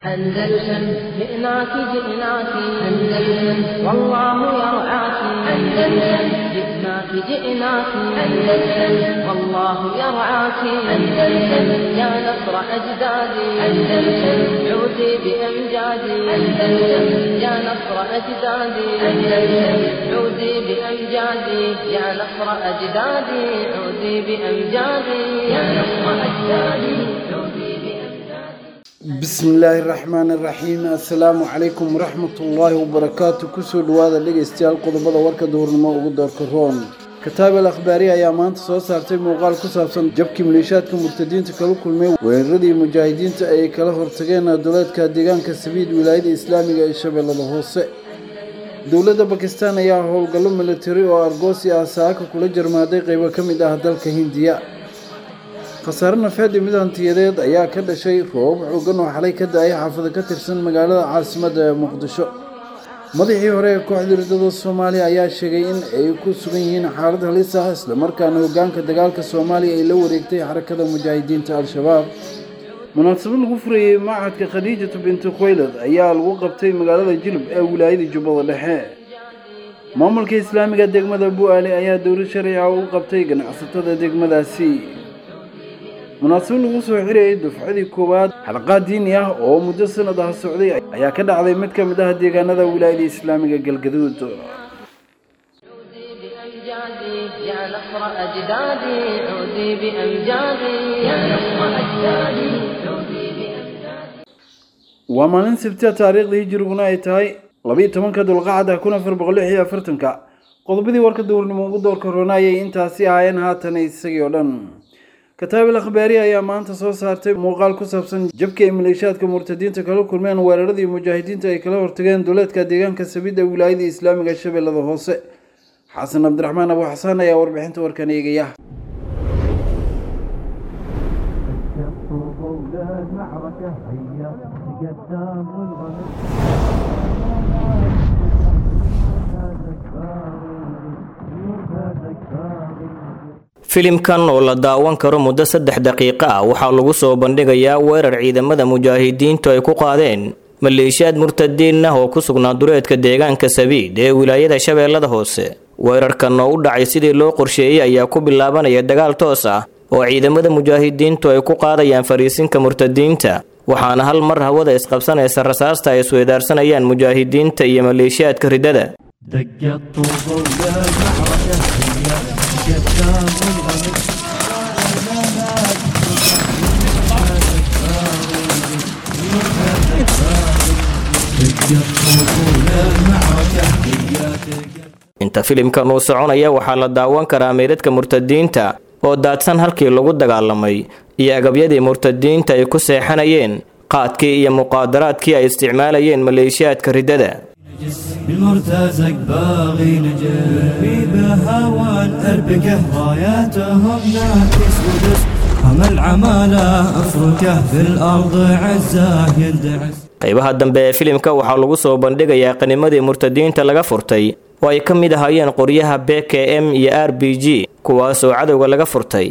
أندلسن جئناك جئناك أندلسن والله يرعاك أندلسن جئناك جئناك أندلسن والله يرعاك أندلسن يا نصر أجدادي أندلسن عودي بأمجادي أندلسن يا نصر أجدادي أندلسن عودي بأمجادي يا نصر أجدادي عودي بأمجادي يا نصر أجدادي عودي بسم الله الرحمن الرحيم السلام عليكم ورحمة الله وبركاته كسر هذا اللي استيال قضبة ورك دورنا وقدر كرون كتاب الأخبارية يا مان تصوص أرتب مقال كسافن جبك مليشات كمرتدين تكلوا كل مي ويردي مجاهدين تأي كله ارتجينا دولة كديجان كسبيد ولاية الإسلامية الشباب الهوسة دولة باكستان يا هول قلم ملتري وأرجوسي أساك كل جرمادي قيبة كم إذا هدل كهندية خسارنا فادي مدن تيريد ayaa ka dhashay roob xooggan oo xalay ka daay xaafada ka tirsan magaalada caasimadda Muqdisho madaxii hore ee kooxda ridada Soomaaliya ayaa sheegay in ay ku sugan yihiin xaalad halis ah isla markaana hoggaanka dagaalka Soomaaliya ay la wareegtay xarakada mujaahidiinta al-shabaab munaasabad lagu furayay macadka Khadiija bint Khuwaylid ayaa lagu qabtay magaalada Jilib ee wilaayada Jubbada Dhexe maamulka islaamiga degmada Bu'aale ayaa dowlad sharci ah u qabtay ganacsatada degmadaasi مناسب lagu soo xiriyay dufcadii koowaad xalaqad diini ah oo muddo sanad ah socday ayaa ka dhacday mid ka mid ah deegaanada wilaayada islaamiga galgaduud يا نصر أجدادي عودي بأمجادي يا نصر أجدادي عودي بأمجادي ومن سبت تاريخ هجرنا ay tahay 12 dulqaacada 1440 qodobadii warka dowladnimo ugu door koronayay intaasi ahaayeen haatan isagii oo dhan كتاب الأخبارية يا مان تصوصارتي مقال كسبسن جبك ميليشيات كمرتدين تكلوا كل من وردي مجاهدين تكلوا ارتجان دولات كديجان كسبيد ولاية الإسلامية الشباب الهوسة حسن عبد الرحمن أبو حسان يا وربحين توركنيجيا filimkan oo la daawan karo muddo 3 daqiiqo ah waxa lagu soo bandhigayaa weerar ciidamada mujaahidiintu ay ku qaadeen maleeshiyaad murtadiin ah oo ku sugnaa duleedka deegaanka Sabiid ee wilaayada Shabeellada Hoose weerarkan oo u dhacay sidii loo qorsheeyay ayaa ku bilaabanaya dagaal toos ah oo ciidamada mujaahidiintu ay ku qaadayaan fariisinka murtadiinta waxaana hal mar hawada isqabsanaysa rasaasta ay isweedaarsanayaan mujaahidiinta iyo maleeshiyaadka ridada inta filimkan uu soconaya waxaa la daawan karaa meedadka murtadiinta oo daadsan halkii lagu dagaalamay iyo agabyadii murtadiinta ay ku seexanayeen qaadkii iyo muqaadaraadkii ay isticmaalayeen maleeshiyaadka ridada بالمرتزق باغي نجح بهوان أربكه راياتهم ناكس ودس هم العمالة أفركه في الأرض عزاه يندعس qaybaha dambe ee filimka waxaa lagu soo bandhigayaa qanimadii murtadiinta laga furtay oo ay ka mid ahaayeen qoryaha BKM iyo RPG kuwaas oo cadawga laga furtay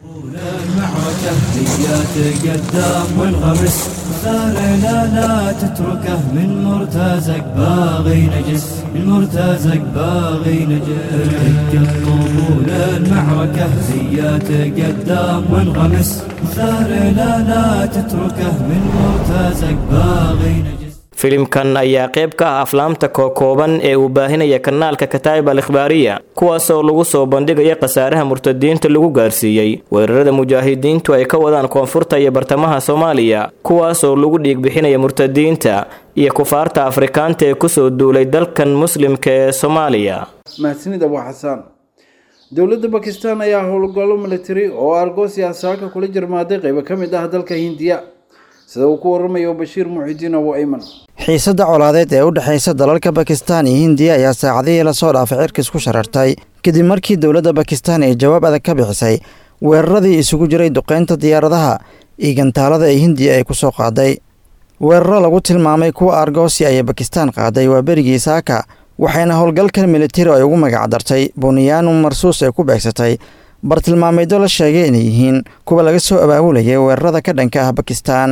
قدام والغمس ثار لا تتركه من مرتزق باغي نجس المرتزق باغي نجس الطبول المعركة زيات قدام والغمس ثار لا تتركه من مرتزق باغي نجس filimkan ayaa qayb ka ah aflaamta kooban ee uu baahinaya kanaalka Kataib al-Ikhbariya kuwaas oo lagu soo bandhigaya qasaaraha murtadiinta lagu gaarsiiyay weerarada mujaahidiintu ay ka wadaan koonfurta iyo bartamaha Soomaaliya kuwaas oo lagu dhiig bixinaya murtadiinta iyo kufaarta Afrikaanta ee ku soo duulay dalkan muslimka ee Soomaaliya mahadsanid Abu Xasan dowladda Pakistan ayaa howlgallo military oo argoosi asaaka kula jirmaaday qayb ka mid ah dalka Hindiya sida uu ku waramayo Bashiir Muxidiin oo Ayman xiisada colaadeed ee u dhaxaysa dalalka Pakistan iyo Hindiya ayaa saacadihii la soo dhaafay cirkiis ku sharartay kadib markii dowladda Pakistan ay jawaab adag ka bixisay weeraradii isugu jiray duqeynta diyaaradaha iyo gantaalada ee Hindiya ay ku soo qaaday weeraro lagu tilmaamay kuwa argoosi ay Pakistan qaaday waa berigii saaka waxayna howlgalkan military ay ugu magac dartay Bunyan Marsuus ay ku beegsatay bartilmaameedyo la sheegay inay yihiin kuwa laga soo abaabulayay weerarada ka dhanka ah Pakistan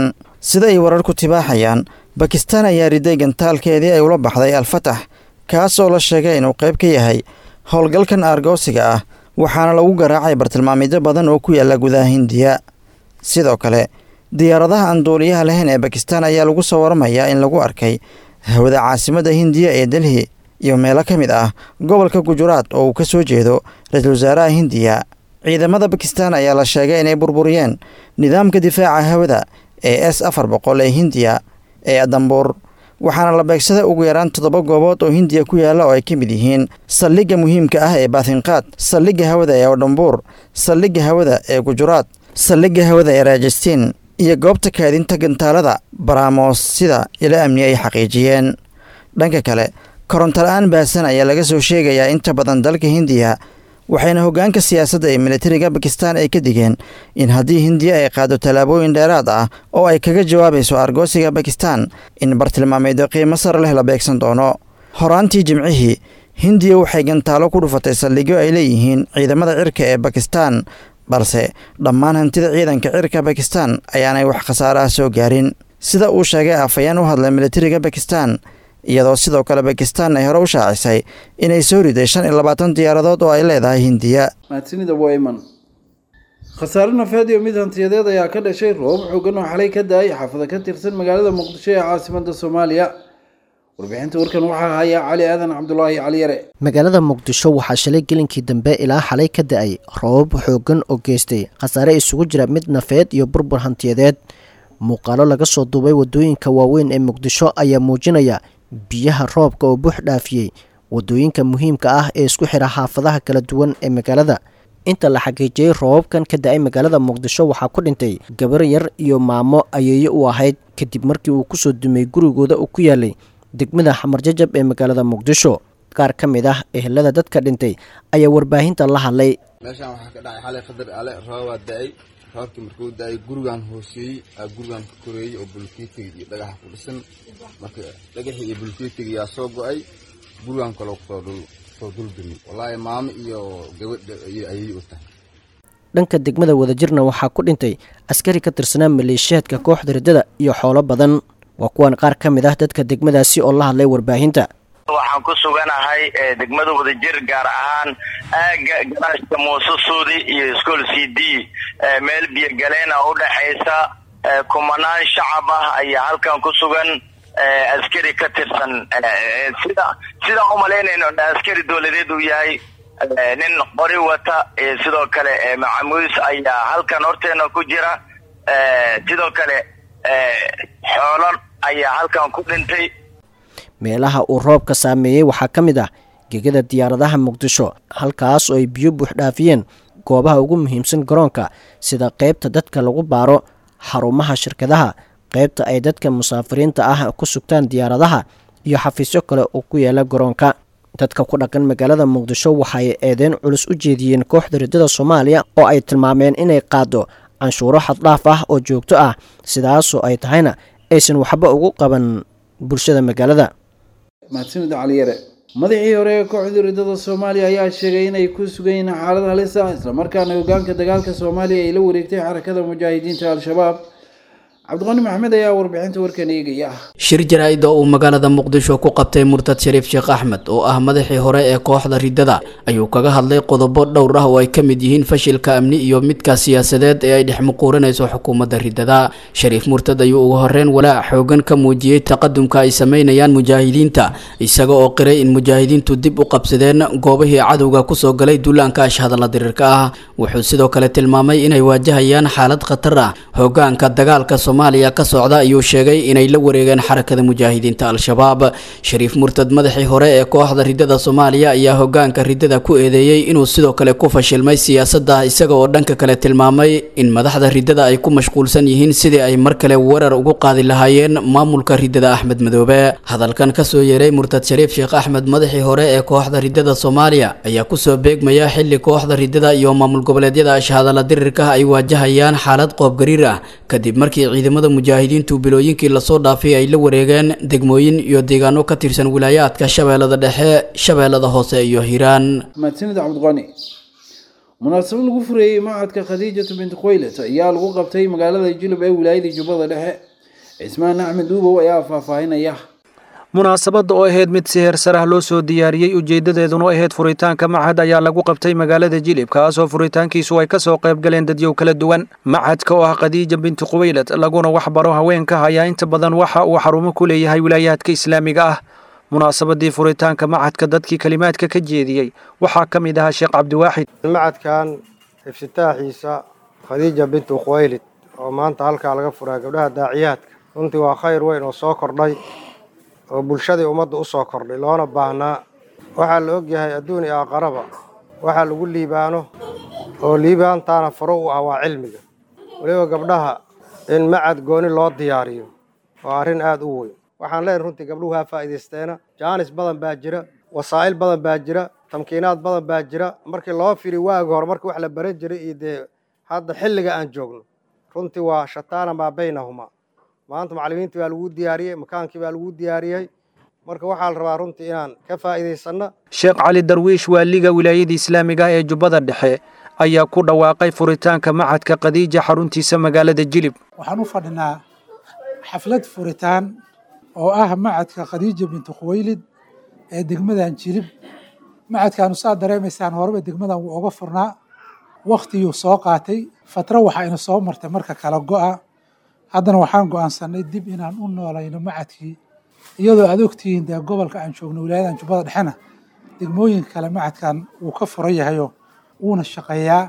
sida ay wararku tibaaxayaan bakistaan ayaa riday gantaalkeedii ay ula baxday al-fatax kaas oo la sheegay inuu qayb ka yahay howlgalkan aargoosiga ah waxaana lagu garaacay bartilmaamidyo badan oo ku yaalla gudaha hindiya sidoo kale diyaaradaha aan duuliyaha lahayn ee bakistaan ayaa lagu soo waramayaa in lagu arkay hawada caasimadda hindiya ee delhi iyo meelo ka mid ah gobolka gujuraad oo uu ka soo jeedo ra-iisul wasaaraha hindiya ciidamada bakistaan ayaa la sheegay inay burburiyeen nidaamka difaaca hawada ee S-400 ee hindiya ee adambuur waxaana la beegsaday ugu yaraan 7 goobood oo hindiya ku yaalla oo ay ka mid yihiin saldhigga muhiimka ah ee baatinqaad saldhigga hawada ee adambuur saldhigga hawada ee gujuraad saldhigga hawada ee rajastiin iyo goobta kaadinta gantaalada baraamos sida ila amni ay xaqiijiyeen dhanka kale koronto la-aan baasan ayaa laga soo sheegayaa inta badan dalka hindiya waxayna hoggaanka siyaasadda ee militariga bakistaan ay ka digeen in haddii hindiya ay qaado tallaabooyin dheeraad ah oo ay kaga jawaabayso argoosiga bakistaan in bartilmaameedyo qiimo sare leh la beegsan doono horaantii jimcihii hindiya waxay gantaalo ku dhufatay saldhigyo ay leeyihiin ciidamada cirka ee bakistaan balse dhammaan hantida ciidanka cirka bakistaan ayaanay wax khasaare ah soo gaarin sida uu sheegay afhayeen u hadlay militariga bakistaan iyadoo sidoo kale bakistaan ay hore u shaacisay inay soo riday 25 diyaaradood oo ay leedahay hindiya mahadsanida wayman khasaare nafeed iyo mid hantiyadeed ayaa ka dhashay roob xooggan oo xalay ka daayay xaafado ka tirsan magaalada muqdisho ee caasimadda soomaaliya warbixinta warkan waxaa haya cali aadan cabdulaahi cali yare magaalada muqdisho waxaa shalay gelinkii dambe ilaa xalay ka da-ay roobab xooggan oo geystay khasaare isugu jira mid nafeed iyo burbur hantiyadeed muuqaalo laga soo duubay wadooyinka waaweyn ee muqdisho ayaa muujinaya biyaha roobka oo buux dhaafiyey wadooyinka muhiimka ah ee isku xira xaafadaha kala duwan ee magaalada inta la xaqiijiyey roobabkan ka da-ay magaalada muqdisho waxaa ku dhintay gabar yar iyo maamo ayeeye u ahayd kadib markii uu kusoo dumay gurigooda uu ku yaalay degmada xamarjajab ee magaalada muqdisho qaar ka mid ah ehelada dadka dhintay ayaa warbaahinta la hadlay meeshaan waxaa ka dhacay xalay qadar ale roobaa da-ay roobkii markuu da-ay gurigaan hooseeyey gurigaan ka koreeyey oo bulkeetiga iyo dhagaxa ku dhisan marka dhagaxii iyo bulkeetiga yaa soo go-ay gurigaan kaloo kusoo duldumi wallaahi maamo iyo gabadha iyo ayay u tahay dhanka degmada wadajirna waxaa ku dhintay askari ka tirsanaa maleeshiyaadka kooxda riddada iyo xoolo badan waa kuwan qaar ka mid ah dadka degmadaasi oo la hadlay warbaahinta waxaan ku suganahay degmada wadajir gaar ahaan aaga garaashka muuse suudi iyo iskool c d meel biyo galeena u dhaxaysa kumanaan shacab ah ayaa halkan ku sugan askari ka tirsan sida u malaynayno askari dowladeed uu yahay nin qori wata sidoo kale macamuus ayaa halkan horteena ku jira sidoo kale xoolo ayaa halkan ku dhintay meelaha uu roobka saameeyey waxaa ka mid ah gegada diyaaradaha muqdisho halkaas oo ay biyo buux dhaafiyeen goobaha ugu muhiimsan garoonka sida qaybta dadka lagu baaro xarumaha shirkadaha qaybta ay dadka musaafiriinta ah ku sugtaan diyaaradaha iyo xafiisyo kale oo ku yaala garoonka dadka ku dhaqan magaalada muqdisho waxay eedeyn culus u jeediyeen kooxda riddada soomaaliya oo ay tilmaameen inay qaado canshuuro xaddhaaf ah oo joogto ah sidaasoo ay tahayna aysan waxba ugu qaban bulshada magaalada mahadsanida cali yare madaxii hore ee kooxda riddada soomaaliya ayaa sheegay inay ku sugan yihiin xaalad halis ah islamarkaana hoggaanka dagaalka soomaaliya ay la wareegtay xarakada mujaahidiinta al-shabaab cabdiqani maxamed ayaa warbixinta warkan eegaya shir jaraa'id oo uu magaalada muqdisho ku qabtay murtad shariif sheekh axmed oo ah madaxii hore ee kooxda riddada ayuu kaga hadlay qodobo dhowr ah oo ay ka mid yihiin fashilka amni iyo midka siyaasadeed ee ay dhex muquuranayso xukuumadda riddada shariif murtad ayuu ugu horreyn walaac xoogan ka muujiyey taqadumka ay sameynayaan mujaahidiinta isaga oo qiray in mujaahidiintu dib u qabsadeen goobihii cadowga kusoo galay duulaanka ashhadalla dirirka ah wuxuu sidoo kale tilmaamay inay waajahayaan xaalad khatar ah hoggaanka dagaalka soomaaliya ka socda ayuu sheegay inay la wareegeen xarakada mujaahidiinta al-shabaab shariif murtad madaxii hore ee kooxda riddada soomaaliya ayaa hoggaanka riddada ku eedeeyey inuu sidoo kale ku fashilmay siyaasadda isaga oo dhanka kale tilmaamay in madaxda riddada ay ku mashquulsan yihiin sidii ay mar kale weerar ugu qaadi lahaayeen maamulka riddada axmed madoobe hadalkan kasoo yeeray murtad shariif sheekh axmed madaxii hore ee kooxda riddada soomaaliya ayaa kusoo beegmaya xilli kooxda riddada iyo maamul goboleedyada ashhadalla dirirka ay waajahayaan xaalad qoobgariir ah kadib markii ciidamada mujaahidiintu bilooyinkii lasoo dhaafay ay la wareegeen degmooyin iyo deegaano ka tirsan wilaayaadka shabeellada dhexe shabeellada hoose iyo hiiraan mahadsanida cabdiqani munaasabad lagu fureeyey macadka khadiijatu binti khoylet ayaa lagu qabtay magaalada jilub ee wilaayada jubbada dhexe cismaan axmed uubow ayaa faahfaahinaya. munaasabadda oo ahayd mid si heersar ah loo soo diyaariyey ujeeddadeeduna ahayd furitaanka machad ayaa lagu qabtay magaalada jilib kaasoo furitaankiisu ay ka soo qayb galeen dadyow kala duwan. machadka oo ah khadiija binti quwaylad laguna waxbaro haweenka ayaa inta badan waxa uu xarumo ku leeyahay wilaayaadka islaamiga ah. munaasabadii furitaanka machadka dadkii kalimaadka ka jeediyey waxaa ka mid ahaa sheekh cabdiwaaxid. machadkan iftitaaxiisa khadiija binti quwaylid oo maanta halkaa laga furaa gabdhaha daaciyaadka runtii waa khayr weyn oo soo kordhay oo bulshadii ummadda u soo kordhay loona baahnaa. waxaa la ogyahay adduun iyo aqaraba waxaa lagu liibaano oo liibaantaana faro u ah waa cilmiga. weliba gabdhaha in machad gooni loo diyaariyo waa arrin aad u weyn. waxaan leenahay runtii gabdhuhu ha faa'iidaysteena. jaanis badan baa jira, wasaa'il badan baa jira, tamkiinaad badan baa jira. markii loo firi waagi hore markii wax la baran jiray iyo dee hadda xilliga aan joogno runtii waa shataana maa baynahumaa. maanta macallimiintii baa lagu diyaariyey, makaankii baa lagu diyaariyey. marka waxaa la rabaa runtii inaan ka faa'iidaysanno. sheekh cali darwiish waaliga wilaayada islaamiga ee jubbada dhexe ayaa ku dhawaaqay furitaanka machadka khadiija xaruntiisa magaalada jilib. waxaan u fadhinaa xaflad furitaan oo ah machadka khadiija binti quwaylid ee degmadan jilib. machadkaanu saa dareemaysaan horeba degmadan wuu oga furnaa, waktiguu soo qaatay, fatro waxaa ina soo martay marka kala go'a. haddana waxaan go'aansanay dib inaan u noolayno machadkii, iyadoo aad ogtihiin dee gobolka aan joogno wilaayadan jubbada dhexena degmooyinka kale machadkan wuu ka furan yahayo wuuna shaqeeyaa.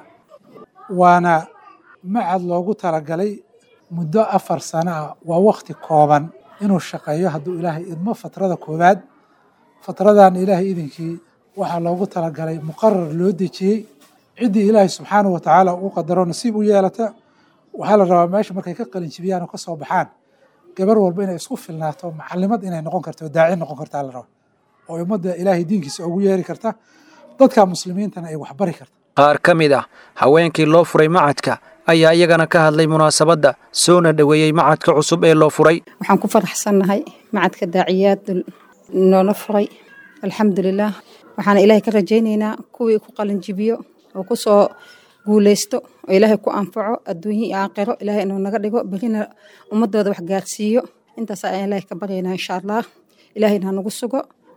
waana machad loogu talagalay muddo 4 sano ah, waa wakti kooban inuu shaqeeyo hadduu ilaahay idmo. fatrada koowaad, fatradan ilaahay idinkii waxaa loogu talagalay muqarar loo dejiyey. ciddii ilaahay subxaanahu watacaala uu qadaro nasiib u yeelata waxaa la rabaa meesha markay ka qalinjibiyaan oo ka soo baxaan gabar walba inay isku filnaato, macallimad inay noqon karto, daaci noqon kartaa la raba, oo ummadda ilaahay diinkiisa ugu yeeri karta, dadka muslimiintana ay waxbari karta. qaar ka mid ah haweenkii loo furay machadka ayaa iyagana ka hadlay munaasabadda soona dhoweeyey machadka cusub ee loo furay. waxaan ku faraxsannahay machadka daaciyaad noola furay, alxamdulilah. waxaana ilaahay ka rajaynaynaa kuwii ku qalinjibiyo oo ku soo guulaysto oo ilaahay ku anfaco adduunyo iyo aakhiro, ilaahay inuu naga dhigo berina ummadooda wax gaarsiiyo. intaas ayaan ilaahay ka baryaynaa insha allah. ilaahayna ha nagu sugo,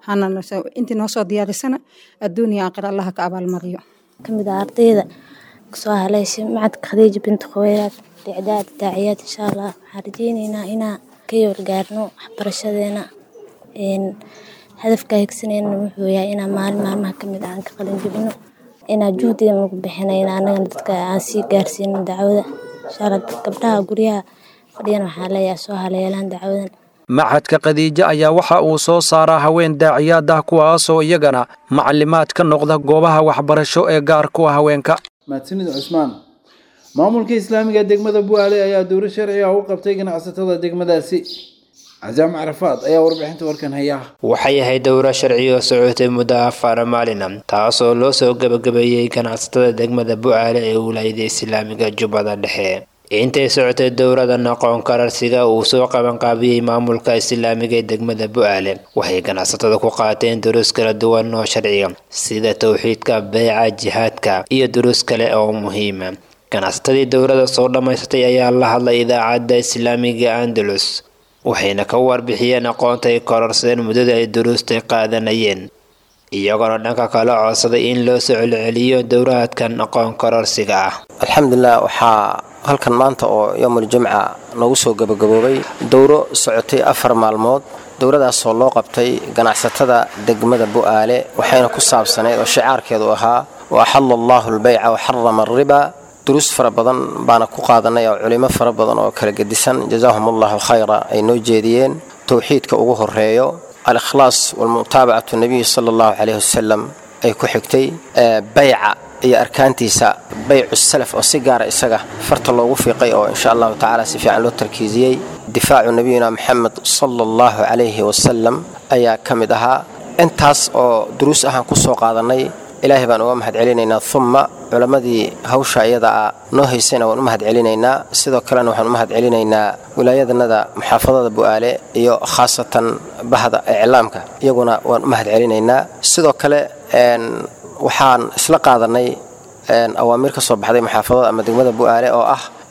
intii noo soo diyaarisana adduun iyo aakhiro allah ka abaalmariyo. kamid ah ardayda kusoo haleyshay machadka khadiija binti quwaylid dicdaad daaciyaad insha allah. waxaan rajaynaynaa inaan ka yoorgaarno waxbarashadeena. hadafka higsanayna wuxuu yahay inaan maalin maalmaha kamid aan ka qalin jebino, inaan juhdiga nagu bixinayna anagana dadka aan sii gaarsiino dacwada insha allah. gabdhaha guryaha fadhiyana waxaa leeyahay soo haleelaan dacwadan. machadka khadiija ayaa waxa uu soo saaraa haween daaciyaad ah kuwaasoo iyagana macallimaad ka noqda goobaha waxbarasho ee gaar ku ah haweenka. mahadsanid cusmaan. maamulka islaamiga degmada bu'aale ayaa dowlad sharci ah u qabtay ganacsatada degmadaasi. cazaam carafaad ayaa warbixinta warkan haya. waxay ahayd dowra sharci oo socotay muddo 4 maalin taasoo loo soo gabagabeeyey ganacsatada degmada bu'aale ee wilaayada islaamiga jubbada dhexe. intay socotay dowradan aqoon kararsiga uu soo qaban qaabiyey maamulka islaamiga ee degmada bu'aale waxay ganacsatada ku qaateen duruus kala duwan oo sharciga sida tawxiidka, beeca, jihaadka iyo duruus kale oo muhiim ah. ganacsatadii dowrada soo dhamaysatay ayaa la hadlay idaacadda islaamiga Andalus waxayna ka warbixiyeen aqoonta ay kororsadeen muddada ay duruusta qaadanayeen, iyagoona dhanka kale codsaday in loo soo celceliyo dowraadkan aqoon kororsiga ah. alxamdulilah, waxaa halkan maanta oo yawmul jumca noogu soo gabagaboobay dowro socotay 4 maalmood. dowradaasoo loo qabtay ganacsatada degmada bu'aale waxayna ku saabsaneyd oo shicaarkeedu ahaa wa axalla allahu albayca wa xarama alriba. duruus fara badan baana ku qaadanay oo culimo fara badan oo kala gedisan jazaahumullahu khayra ay noo jeediyeen. tawxiidka ugu horeeyo, al-ikhlaas wal-mutaabacatu nabiy sallallahu alayhi wasallam ay ku xigtay, bayca iyo arkaantiisa, baycu salaf oo si gaar ah isaga farta loogu fiiqay oo insha Allah ta'ala si fiican loo tarkiisiyay. difaacu nabiyina Muhammad sallallahu alayhi wasallam ayaa kamid ahaa. intaas oo duruus ahaan ku soo qaadanay ilaahay baan uga mahad celinaynaa. thumma culamadii hawsha iyada noo haysayna waan u mahad celinaynaa. sidoo kalena waxaan u mahad celinaynaa wilaayadanada muxaafadada bu'aale iyo khaasatan bahda iclaamka, iyaguna waan u mahad celinaynaa. sidoo kale waxaan isla qaadanay awaamiir ka soo baxday muxaafadada ama degmada bu'aale oo ah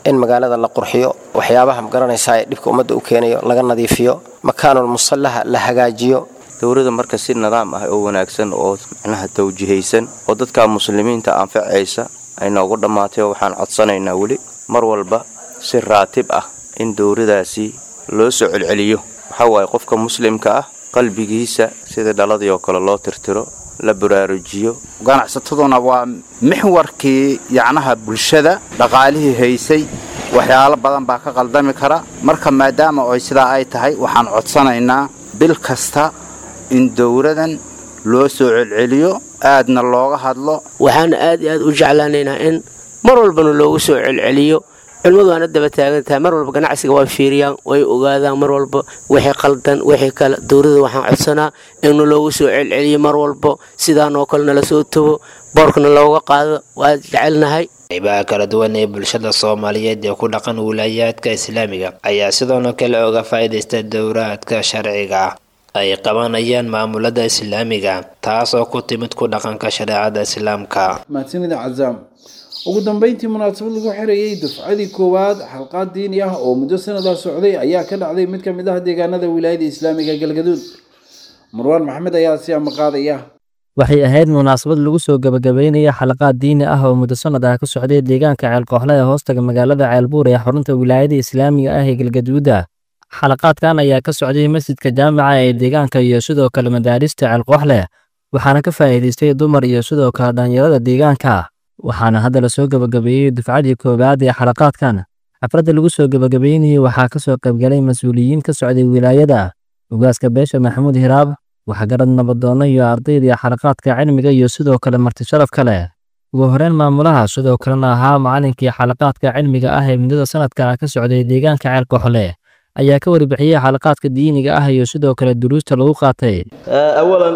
in magaalada la qurxiyo waxyaabaha magaranaysaa ee dhibka ummadda u keenayo laga nadiifiyo makaanul musallaha la hagaajiyo dowladda marka si nidaam ah oo wanaagsan oo macnaha tawjihaysan oo dadka muslimiinta anfacaysa ay noogu dhammaatay waxaan codsanaynaa weli mar walba si raatib ah in dowladdaasi loo soo celceliyo waxa waaye qofka muslimka ah qalbigiisa sida dhaladii oo kale loo tirtiro la baraarujiyo ganacsataduna waa mixwarkii yacnaha bulshada dhaqaalihii haysay waxyaalo badan baa ka qaldami kara marka maadaama ay sidaa ay tahay waxaan codsanaynaa bil kasta in dowladan loo soo celceliyo aadna looga hadlo waxaan aad iyo aad u jeclaanaynaa in mar walbana loogu soo celceliyo cilmadu waana daba taagan tahay mar walba ganacsiga waa fiiriyaan way ogaadaan mar walba wixii qaldan wixii kale dowladda waxaan codsanaa in loogu soo celceliyo mar walba sidaan oo kale nala soo tago boorkana looga qaado waa jecelnahay qaybaha kala duwan ee bulshada Soomaaliyeed ee ku dhaqan wilayaadka Islaamiga ayaa sidoo kale uga faa'iideysta dowraadka sharciga ay qabanayaan maamulada Islaamiga taasoo ku timid ku dhaqanka shariicada Islaamka. mahadsanida Cazaam. ugu dambeyntii munaasabad lagu xirayay dufcadii koowaad xalqad diini ah oo muddo sanad socday ayaa ka dhacday mid ka mid ah deegaanada wilaayada Islaamiga Galgaduud. Marwan Maxamed ayaa si ama qaadaya. waxay ahayd munaasabad lagu soo gabagabeynaya xalqad diini ah oo muddo sanad ka socday deegaanka Ceel Kooxle ee hoostaga magaalada Ceelbuur ee xarunta wilaayada Islaamiga ah ee Galgaduud. xalaqaadkan ayaa ka socday masjidka jaamica ee deegaanka iyo sidoo kale madaarista Ceel Kooxle waxaana ka faa'iideystay dumar iyo sidoo kale dhalinyarada deegaanka. waxaana hadda la soo gabagabeeyay dufcadii koowaad ee xalaqaadkan. xafladda lagu soo gabagabeynayay waxaa ka soo qayb galay mas'uuliyiin ka socday wilaayada, ugaaska beesha Maxamuud Hiraab, waxgarad nabadoono iyo ardayda xalaqaadka cilmiga iyo sidoo kale marti sharaf kale. ugu horreyn maamulaha sidoo kalena ahaa macallinkii xalaqaadka cilmiga ah ee muddada sanadka ka socday deegaanka Ceel Kooxle ayaa ka warbixiyay xalaqaadka diiniga ah iyo sidoo kale duruusta lagu qaatay. awalan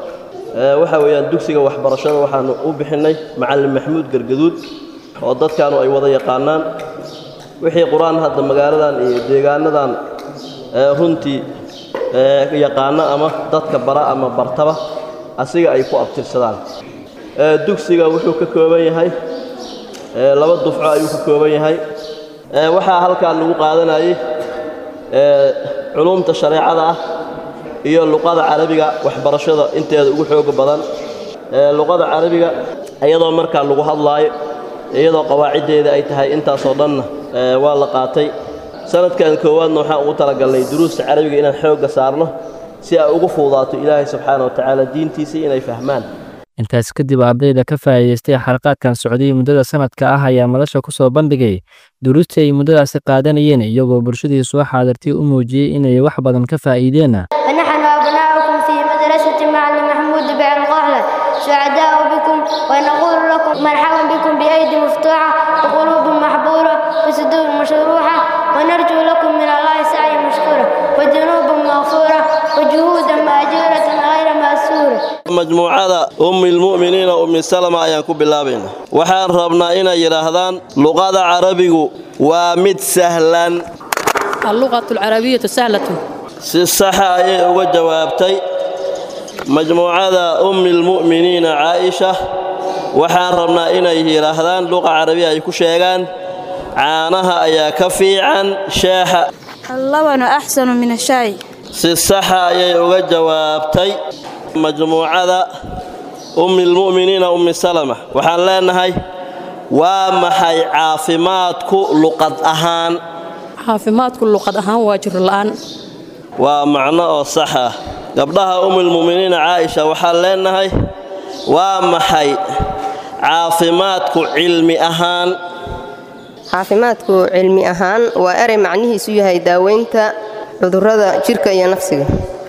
waxa weeyaan dugsiga waxbarashada waxaan u bixinay macallin Maxamuud Gargaduud oo dadkaanu ay wada yaqaanaan wixii quraan hadda magaaladan iyo deegaanadan runtii yaqaana ama dadka bara ama bartaba asiga ay ku abtirsadaan. dugsiga wuxuu ka kooban yahay laba dufco ayuu ka kooban yahay. waxaa halkaan lagu qaadanayay علومta shareecada ah iyo luqada carabiga waxbarashada inteeda ugu xoog badan luqada carabiga ayadoo marka lagu hadlaayo iyadoo qawaacideeda ay tahay intaas oo dhan waa la qaatay sanadkan koowaadna waxa uu talagalay duruusta carabiga inaan xoog saarno si ay ugu fududaato Ilaahay subhanahu wa ta'ala diintiisa inay fahmaan. intaas kadib ardayda ka faa'iideystay xalaqaadkan socday muddada sanadka ah ayaa madasha ku soo bandhigay duruusta ay muddadaas qaadanayeen iyagoo bulshadii soo xaadirtay u muujiyay inay wax badan ka faa'iideen. فنحن أبناؤكم في مدرسة معلم محمود بعل قهلة سعداء بكم ونقول لكم مرحبا بكم بأيدي مفتوحة وقلوب محبورة وصدور مشروحة ونرجو لكم من الله سعي مشكورة وذنوب مغفورة وجهودا مأجورة غير مأسورة. مجموعة أم المؤمنين أم سلمة ayaan ku bilaabayna waxaan rabnaa inay yiraahdaan luqada carabigu waa mid sahlan. اللغة العربية سهلة. si sax ah ayay uga jawaabtay majmuucada أم المؤمنين عائشة waxaan rabnaa inay yiraahdaan luqa carabiga ay ku sheegaan caanaha ayaa ka fiican shaaha. اللبن أحسن من الشاي. si sax ah ayay uga jawaabtay majmuucada أم المؤمنين أم سلمة waxaan leenahay waa maxay caafimaadku luqad ahaan. caafimaadku luqad ahaan waa jir la'aan. waa macno oo sax ah. gabdhaha أم المؤمنين عائشة waxaan leenahay waa maxay caafimaadku cilmi ahaan. caafimaadku cilmi ahaan waa eray macnihiisu yahay daaweynta cudurrada jirka iyo nafsiga.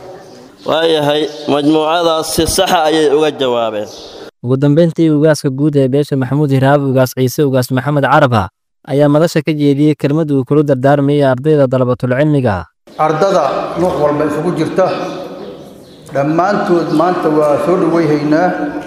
waayahay majmuucadaas si sax ah ayay uga jawaabeen. ugu dambeyntii ugaaska guud ee beesha Maxamuud Hiraab ugaas Ciise ugaas Maxamed Caraba ayaa madasha ka jeediyay kelmad uu kula dardaarmayay ardayda dalabatul cilmiga. ardada nooc walba isugu jirta dhammaantood maanta waa soo dhawayhaynaa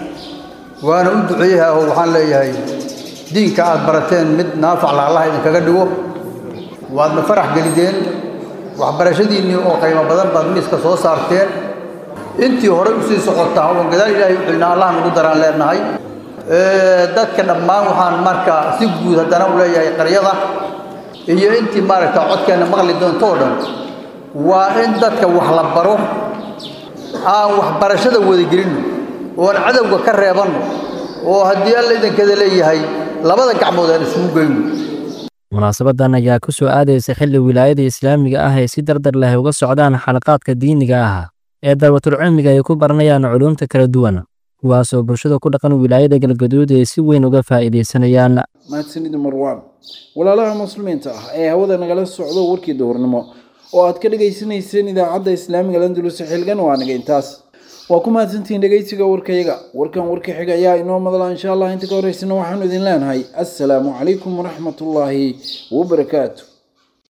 waana u duceeyahay oo waxaan leeyahay diinka aad barateen mid naafac la Allah idinkaga dhigo waadna farax gelideen waxbarashadiinii oo qiimo badan baad miiska soo saarteen intii hore u sii socotaa oo gadaal Ilaahay u xilna Allah nagu daraan leenahay dadka dhammaan waxaan marka si guud haddana u leeyahay qaryada iyo intii maaragta codkeena maqli doonto oo dhan waa in dadka wax la baro aan waxbarashada wadagelino oon cadowga ka reebanno oo haddii alla idankeeda leeyahay labada gacmood aan isugu geyno munaasabadan ayaa ku soo aadaysa xilli wilaayada islaamiga ah ay si dardar leh uga socdaan xalaqaadka diiniga ah ee darwatul cilmiga ay ku baranayaan culuumta kala duwan kuwaasoo bulshada ku dhaqan wilaayada galgaduud ay si weyn uga faa'iidaysanayaan mahadsanid marwaan walaalaha muslimiinta ah ee hawada nagala socdo warkii duhurnimo oo aad ka dhageysanayseen idaacadda islaamiga landulus xilgan waa naga intaas waa ku mahadsantihiin dhegeysiga warkayaga warkan warka xiga ayaa inoo madala insha allah inta ka horeysana waxaanu idin leenahay assalaamu calaykum waraxmatullaahi wabarakaatu